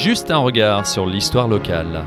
Juste un regard sur l'histoire locale.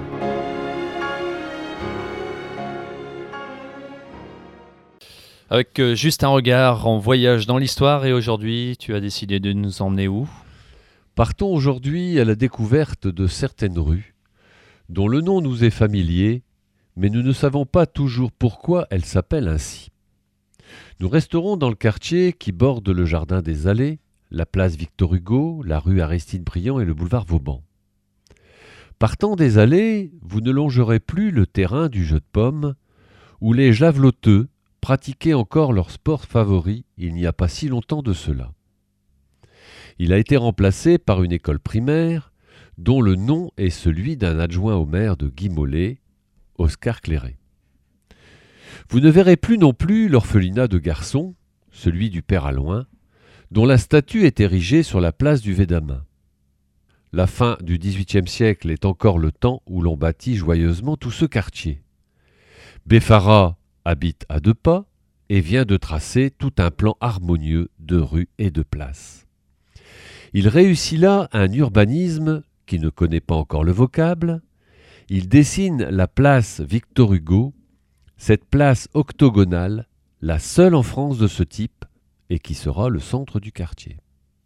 Avec juste un regard, on voyage dans l'histoire et aujourd'hui, tu as décidé de nous emmener où ? Partons aujourd'hui à la découverte de certaines rues, dont le nom nous est familier, mais nous ne savons pas toujours pourquoi elles s'appellent ainsi. Nous resterons dans le quartier qui borde le jardin des Allées, la place Victor Hugo, la rue Aristide-Briand et le boulevard Vauban. Partant des Allées, vous ne longerez plus le terrain du jeu de pommes, où les javeloteux pratiquaient encore leur sport favori il n'y a pas si longtemps de cela. Il a été remplacé par une école primaire, dont le nom est celui d'un adjoint au maire de Guy Mollet, Oscar Clairet. Vous ne verrez plus non plus l'orphelinat de garçons, celui du père Allouin, dont la statue est érigée sur la place du Védamin. La fin du XVIIIe siècle est encore le temps où l'on bâtit joyeusement tout ce quartier. Beffara habite à 2 pas et vient de tracer tout un plan harmonieux de rues et de places. Il réussit là un urbanisme qui ne connaît pas encore le vocable. Il dessine la place Victor Hugo, cette place octogonale, la seule en France de ce type, et qui sera le centre du quartier.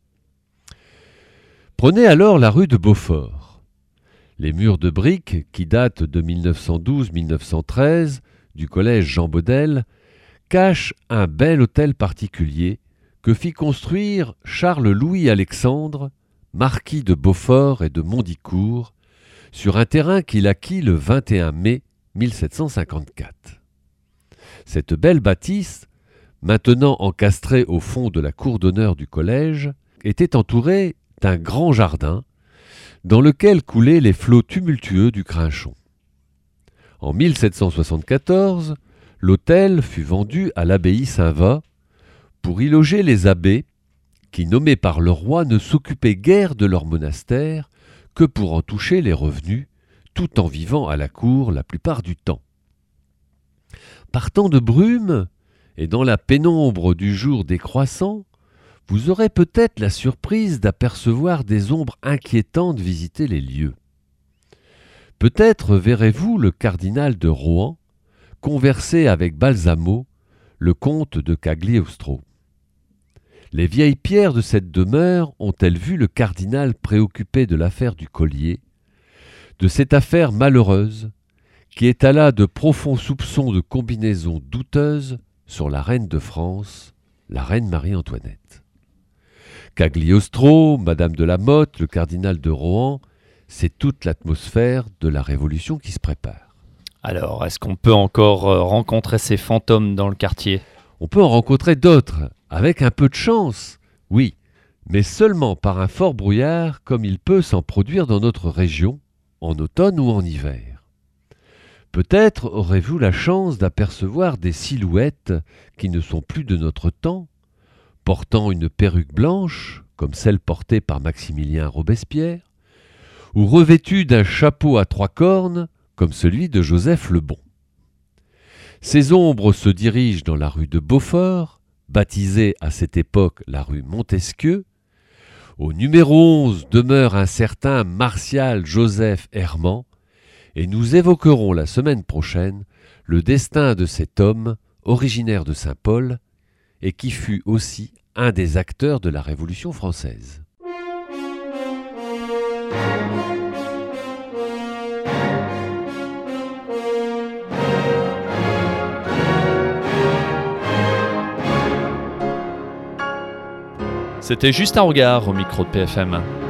Prenez alors la rue de Beaufort. Les murs de briques, qui datent de 1912-1913, du collège Jean Baudel, cachent un bel hôtel particulier que fit construire Charles-Louis-Alexandre, marquis de Beaufort et de Mondicourt, sur un terrain qu'il acquit le 21 mai 1754. Cette belle bâtisse, maintenant encastrée au fond de la cour d'honneur du collège, était entourée d'un grand jardin dans lequel coulaient les flots tumultueux du Crinchon. En 1774, l'hôtel fut vendu à l'abbaye Saint-Va pour y loger les abbés qui, nommés par le roi, ne s'occupaient guère de leur monastère que pour en toucher les revenus, tout en vivant à la cour la plupart du temps. Partant de brume et dans la pénombre du jour décroissant, vous aurez peut-être la surprise d'apercevoir des ombres inquiétantes visiter les lieux. Peut-être verrez-vous le cardinal de Rohan converser avec Balsamo, le comte de Cagliostro. Les vieilles pierres de cette demeure ont-elles vu le cardinal préoccupé de l'affaire du collier, de cette affaire malheureuse qui étala de profonds soupçons de combinaison douteuse sur la reine de France, la reine Marie-Antoinette. Cagliostro, Madame de la Motte, le cardinal de Rohan, c'est toute l'atmosphère de la révolution qui se prépare. Alors, est-ce qu'on peut encore rencontrer ces fantômes dans le quartier ? On peut en rencontrer d'autres, avec un peu de chance, oui, mais seulement par un fort brouillard comme il peut s'en produire dans notre région, en automne ou en hiver. Peut-être aurez-vous la chance d'apercevoir des silhouettes qui ne sont plus de notre temps, portant une perruque blanche, comme celle portée par Maximilien Robespierre, ou revêtues d'un chapeau à 3 cornes, comme celui de Joseph le Bon. Ces ombres se dirigent dans la rue de Beaufort, baptisée à cette époque la rue Montesquieu. Au numéro 11 demeure un certain Martial Joseph Herman, et nous évoquerons la semaine prochaine le destin de cet homme originaire de Saint-Paul et qui fut aussi un des acteurs de la Révolution française. C'était juste un regard au micro de PFM.